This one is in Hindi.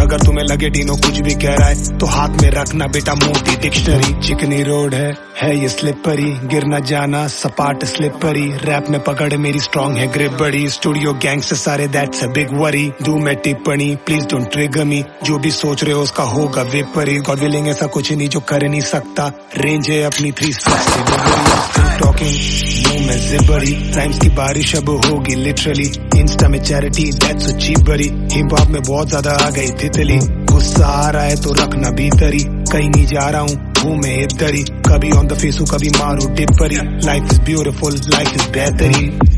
अगर तुम्हें लगे डीनो कुछ भी कह रहा है तो हाथ में रखना बेटा मोटी डिक्शनरी। चिकनी रोड है ये स्लिपरी, गिर न जाना सपाट स्लिपरी। रैप में पकड़ मेरी स्ट्रॉन्ग है ग्रिप बड़ी, स्टूडियो गैंग से सारे दैट्स अ बिग वरी। दू मैं टिप्पणी प्लीज डोंट ट्रिगर मी, जो भी सोच रहे हो उसका होगा विपरी। गॉड विलिंग ऐसा कुछ नहीं जो कर नहीं सकता, रेंज है अपनी 360 टॉकिंग मुंह में जिबरी। राइम्स की बारिश अब होगी लिटरली, इंस्टा में चैरिटी दैट्स सो चीप बड़ी। हिप हॉप में बहुत ज्यादा आ गई तितली, गुस्सा आ रहा है तो रखना भीतरी। कहीं नहीं जा रहा हूँ मैं इधर ही, कभी ऑन द फेस हूँ कभी मारू टिप्परी। Life is beautiful, life is बेहतरी।